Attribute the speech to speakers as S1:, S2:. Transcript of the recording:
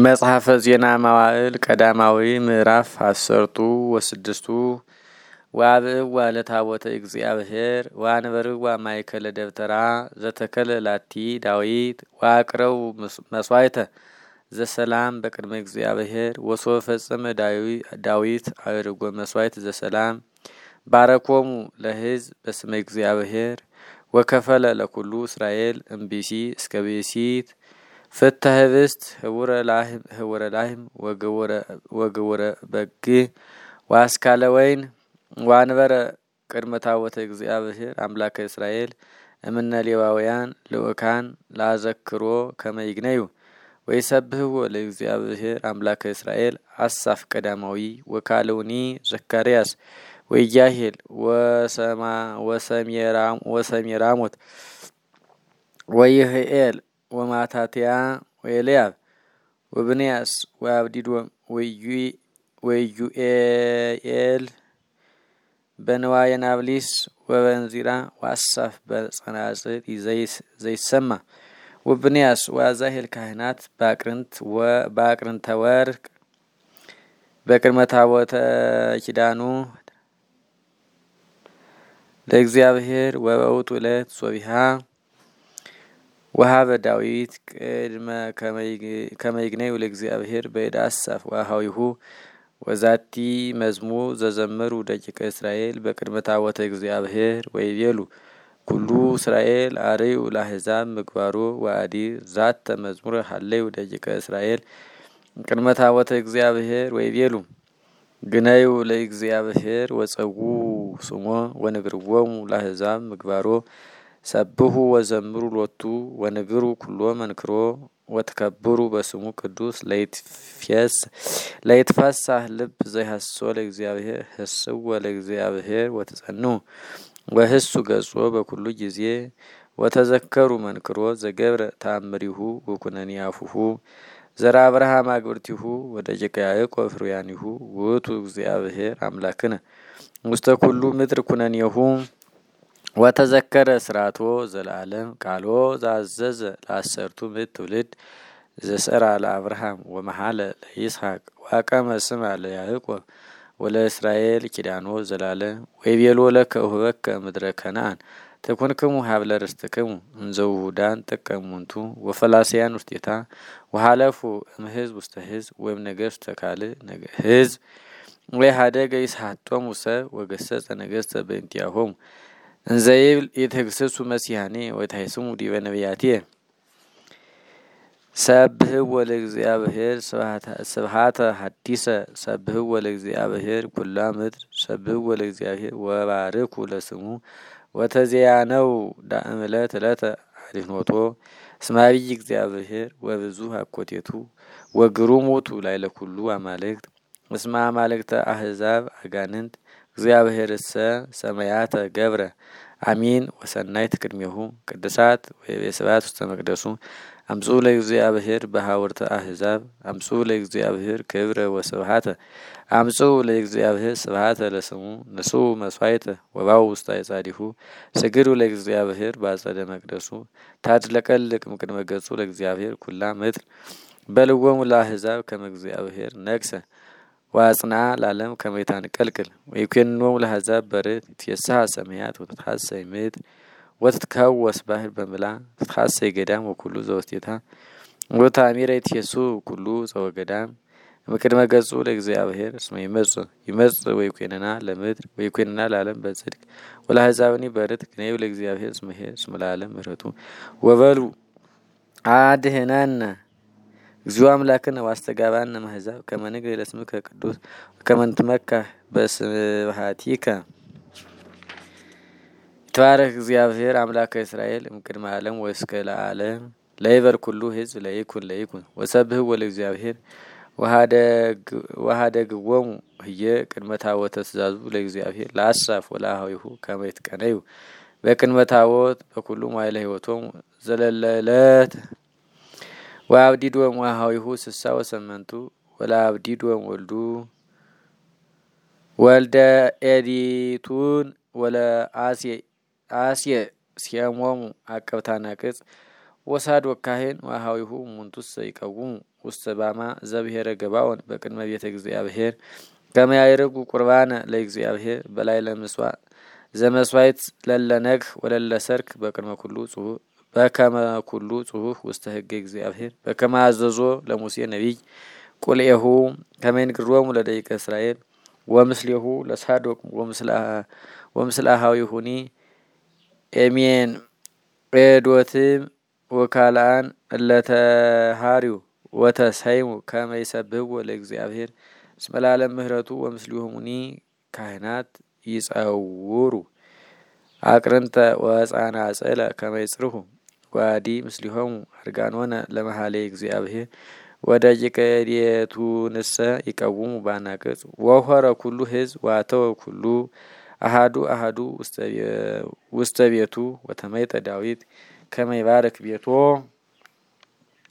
S1: መጽሐፈ ዜና መዋዕል ቀዳማዊ ምዕራፍ 16 ወአብእዋ ለታቦተ እግዚአብሔር ወአንበርዋ ማእከለ ደብተራ ዘተከለ ላቲ ዳዊት ወአቅረው መስዋዕተ ዘሰላም በቅድመ እግዚአብሔር ወሶ ፈጸመ ዳዊት አድርጎ መስዋዕት ዘሰላም ባረኮሙ ለሕዝብ በስመ እግዚአብሔር ወከፈለ ለኩሉ እስራኤል እምቢሲ እስከ ቢሲት ፍትሐ ህብስት ህውረ ላህም ወግውረ በግ ዋስካለ ወይን ዋንበረ ቅድመ ታቦተ እግዚአብሔር አምላከ እስራኤል እምነ ሌዋውያን ልኡካን ላዘክሮ ከመይግነዩ ወይሰብህዎ ለእግዚአብሔር አምላከ እስራኤል አሳፍ ቀዳማዊ ወካለውኒ ዘካርያስ ወያሄል ወሰሚራሞት ወይህኤል ወማታትያ ወኤልያብ ወብንያስ ወአብዲዶም ወዩኤል በንዋየ ናብሊስ ወበንዚራ ወአሳፍ በጸናጽል ዘይሰማ ወብንያስ ወአዛሄል ካህናት በአቅርንተ ወርቅ በቅድመ ታቦተ ኪዳኑ ለእግዚአብሔር ወበውቱ ዕለት ሶቢሃ ወሃበ ዳዊት ቅድመ ከመይግነዩ ለእግዚአብሔር በእድ አሳፍ ወአሃዊሁ ወዛቲ መዝሙር ዘዘመሩ ደቂቀ እስራኤል በቅድመ ታቦተ እግዚአብሔር ወይቤሉ ኩሉ እስራኤል አርዩ ለአሕዛብ ምግባሮ ወአዲ ዛተ መዝሙር ሀለዩ ደቂቀ እስራኤል ቅድመ ታቦተ እግዚአብሔር ወይቤሉ ግነዩ ለእግዚአብሔር ወጸዉ ስሞ ወንግርዎሙ ለአሕዛብ ምግባሮ ሰብሁ ወዘምሩ ሎቱ ወንግሩ ኩሎ መንክሮ ወተከብሩ በስሙ ቅዱስ ለይትፈሳህ ልብ ዘይሐሶ ለእግዚአብሔር ህስው ለእግዚአብሔር ወተጸኑ ወህሱ ገጾ በኩሉ ጊዜ ወተዘከሩ መንክሮ ዘገብረ ተአምሪሁ ወኩነኒ አፉሁ ዘራ አብርሃም አግብርቲሁ ወደቂቀ ያዕቆብ ፍሩያኒሁ ውእቱ እግዚአብሔር አምላክነ ውስተ ኩሉ ምድር ኩነኔሁ ወተዘከረ ስራቶ ዘላለም ቃሎ ዛዘዘ ለአሰርቱ ምዕት ትውልድ ዘሰራ ለአብርሃም ወመሐለ ለይስሐቅ ወአቀመ ስማ ለያዕቆብ ወለእስራኤል ኪዳኖ ዘላለም ወይቤሎ ለከ እሁበከ ምድረ ከነአን ተኩንክሙ ሀብለ ርስትክሙ እንዘ ውሁዳን ጥቀሙንቱ ወፈላስያን ውስቴታ ወሃለፉ እምሕዝብ ውስተ ሕዝብ ወይም ነገሥት ካልእ ሕዝብ ወይሃደገ ይስሐቶሙ ሰብ ወገሰጸ ነገሥተ በእንቲአሆሙ እንዘይብል የተግሰሱ መሲሐኔ ወታይስሙ ዲበ ነቢያትየ ሰብህዎ ለእግዚአብሔር ስብሐተ ሐዲሰ ሰብህዎ ለእግዚአብሔር ኩላ ምድር ሰብህዎ ለእግዚአብሔር ወባርኩ ለስሙ ወተዚያነው ዳእም ዕለት አድኅኖቶ እስመ ዐቢይ እግዚአብሔር ወብዙ አኮቴቱ ወግሩም ውእቱ ላዕለ ኩሉ አማልክት እስመ አማልክተ አሕዛብ አጋንንት እግዚአብሔርሰ ሰማያተ ገብረ አሚን ወሰናይት ቅድሜሁ ቅድሳት ወስብሐት ውስተ መቅደሱ አምጽኡ ለእግዚአብሔር በሐውርተ አሕዛብ አምጽኡ ለእግዚአብሔር ክብረ ወስብሐተ አምጽኡ ለእግዚአብሔር ስብሐተ ለስሙ ንስኡ መስዋዕተ ወባው ውስተ አዕጻዲሁ ስግዱ ለእግዚአብሔር በአጸደ መቅደሱ ታድለቀልቅ እምቅድመ ገጹ ለእግዚአብሔር ኩላ ምድር በልዎሙ ለአሕዛብ ከመ እግዚአብሔር ነግሰ ዋጽና ለዓለም ከመ ይታንቀልቅል ወይኩኖሙ ለአሕዛብ በርት ይትየስሐ ሰማያት ወተትሐሰይ ምድር ወትትከወስ ባሕር በምላ ትትሐሰይ ገዳም ወኩሉ ዘውስቴታ ወታሚረ ይትየሱ ኩሉ ዘወገዳም እምቅድመ ገጹ ለእግዚአብሔር እስመ ይመጽእ ወይኩነና ለምድር ወይኩነና ለዓለም በጽድቅ ወለአሕዛብኒ በርት ግነዩ ለእግዚአብሔር እስመ ለዓለም ምሕረቱ ወበሉ አድኅነነ እግዚኦ አምላክነ ዋስተጋባነ እምአሕዛብ ከመ ንግር ለስምከ ቅዱስ ወከመ ንትመካህ በስብሐቲከ ይትባረክ እግዚአብሔር አምላከ እስራኤል እምቅድመ ዓለም ወእስከ ለዓለም ለይበል ኩሉ ሕዝብ ለይኩን ወሰብህዎ ለእግዚአብሔር ወሃደግዎሙ ህየ ቅድመ ታቦተ ትእዛዙ ለእግዚአብሔር ለአሳፍ ወለአኀዊሁ ከመ ይትቀነዩ በቅድመ ታቦት በኩሉ መዋዕለ ሕይወቶሙ ዘለለ ዕለት ወአብዲዶም ወአኀዊሁ ስሳ ወሰመንቱ ወለአብዲዶም ወልደ ኤዲቱን ወለአስየ ሲያሞሙ አቀብታና ቅጽ ወሳድ ወካሄን ወአኀዊሁ እሙንቱሰ ይቀውሙ ውስተ ባማ ዘብሔረ ገባኦን በቅድመ ቤተ እግዚአብሔር ከመ ያዕርጉ ቁርባነ ለእግዚአብሔር በላይ ለምስዋዕ ዘመስዋዕት ለለነግህ ወለለ ሰርክ በቅድመ ኩሉ ጽሑፍ በከመ ኩሉ ጽሑፍ ውስተ ሕገ እግዚአብሔር በከመ አዘዞ ለሙሴ ነቢይ ቁልኤሁ ከመ ይንግሮሙ ለደቂቀ እስራኤል ወምስሌሁ ለሳዶቅ ወምስለ አኀዊሁኒ ኤሜን ኤዶትም ወካልአን እለተሃሪው ወተሰይሙ ከመ ይሰብሕዎ ለእግዚአብሔር እስመ ለዓለም ምሕረቱ ወምስሊሆሙኒ ካህናት ይጸውሩ አቅርንተ ወጻናጽለ ከመ ይጽርሑ ወአዲ ምስሊሆሙ አርጋኖነ ለመኃልየ እግዚአብሔር ወደቂቀ እዴቱንሰ ይቀውሙ በአናቅጽ ወሖረ ኩሉ ሕዝብ ወአተወ ኩሉ አሐዱ ውስተ ቤቱ ወተመይጠ ዳዊት ከመ ይባርክ ቤቶ